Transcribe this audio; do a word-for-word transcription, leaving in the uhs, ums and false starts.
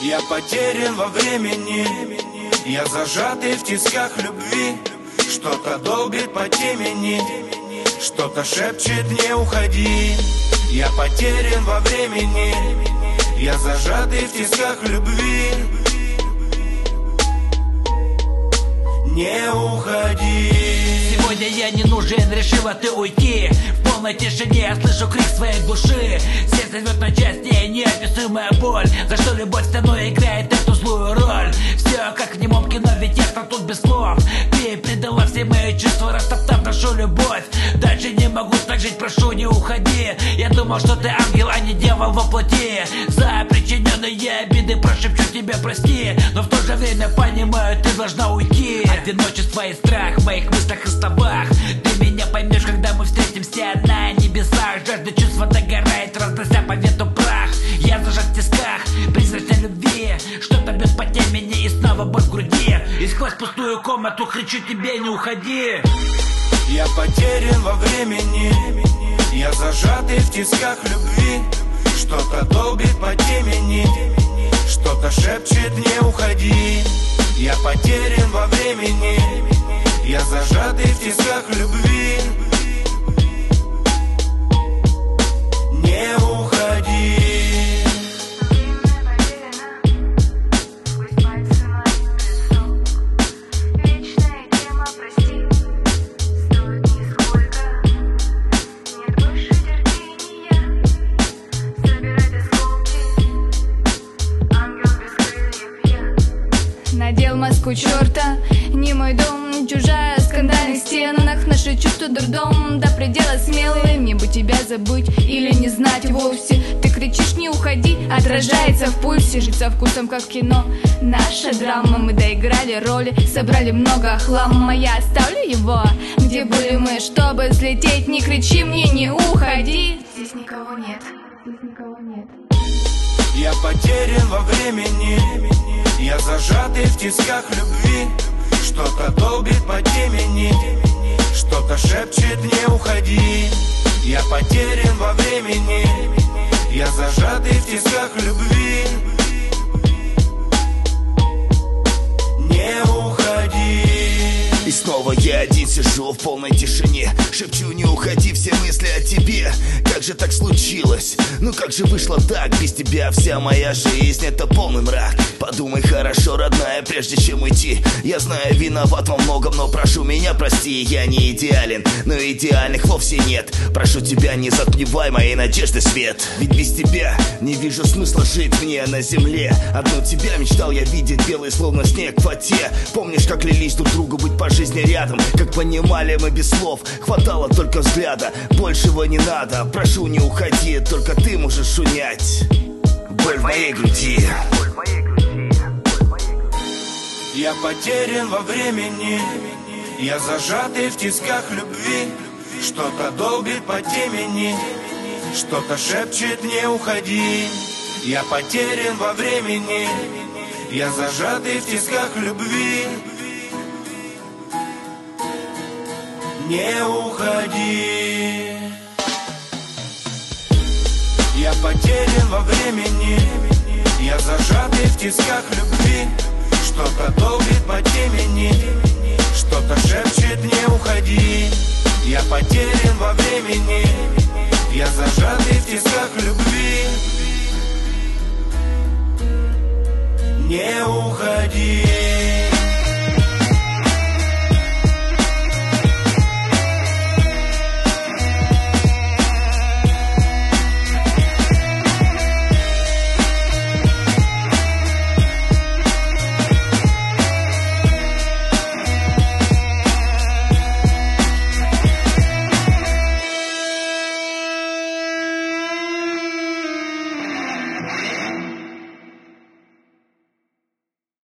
Я потерян во времени, я зажатый в тисках любви. Что-то долбит по темени, что-то шепчет не уходи. Я потерян во времени, я зажатый в тисках любви. Не уходи. Сегодня я не нужен, решила ты уйти. В полной тишине я слышу крик своей души. Сердце рвет на части, неописуемая боль. За что любовь со мной играет эту злую роль? Все как в немом кино, ведь ясно тут без слов. Ты предала все мои чувства, растоптав нашу любовь. Дальше не могу так жить, прошу, не уходи. Я думал, что ты ангел, а не дьявол во плоти. За причиненные обиды прошепчу тебя прости. Но в то же время понимаю, ты должна уйти. Одиночество и страх в моих мыслях и словах. Ты меня поймешь, когда мы встретимся на небесах. Жажда чувства догорает, разнося по ветру прах. Я зажат в тисках призрачной любви. Что-то бьет по темени и снова боль в груди. И сквозь пустую комнату кричу тебе: не уходи. Я потерян во времени, я зажатый в тисках любви. Что-то долбит по темени, что-то шепчет не уходи. Я потерян во времени, я зажатый в тисках любви. Не уходи. Надел маску черта, не мой дом, чужая в скандальных стенах. Наши чувства дурдом, до предела смелые. Мне бы тебя забыть или не знать вовсе. Ты кричишь: не уходи, отражается в пульсе. Жить со вкусом, как в кино, наша драма. Мы доиграли роли, собрали много хлама. Я оставлю его, где были мы, чтобы взлететь. Не кричи мне: не уходи. Здесь никого нет, здесь никого нет. Я потерян во времени, я зажатый в тисках любви. Что-то долбит по темени, что-то шепчет не уходи. Я потерян во времени, я зажатый в тисках любви. Не уходи. И снова я один сижу в полной тишине, шепчу: не уходи, все мысли о тебе. Как же так случилось? Ну как же вышло так? Без тебя вся моя жизнь — это полный мрак. Подумай хорошо, родная, прежде чем уйти. Я знаю, виноват во многом, но прошу меня прости. Я не идеален, но идеальных вовсе нет. Прошу тебя, не затмевай моей надежды свет. Ведь без тебя не вижу смысла жить мне на земле. Одну тебя мечтал я видеть, белый словно снег в воде. Помнишь, как клялись друг другу быть по жизни рядом? Как понимали мы без слов, хватало только взгляда. Большего не надо, прошу, не уходи. Только ты можешь унять боль в моей груди. Я потерян во времени, я зажатый в тисках любви. Что-то долбит по темени, что-то шепчет не уходи. Я потерян во времени, я зажатый в тисках любви. Не уходи. Я потерян во времени, я зажатый в тисках любви. Что-то долбит по темени, что-то шепчет не уходи. Я потерян во времени, я зажатый в тисках любви. Не уходи.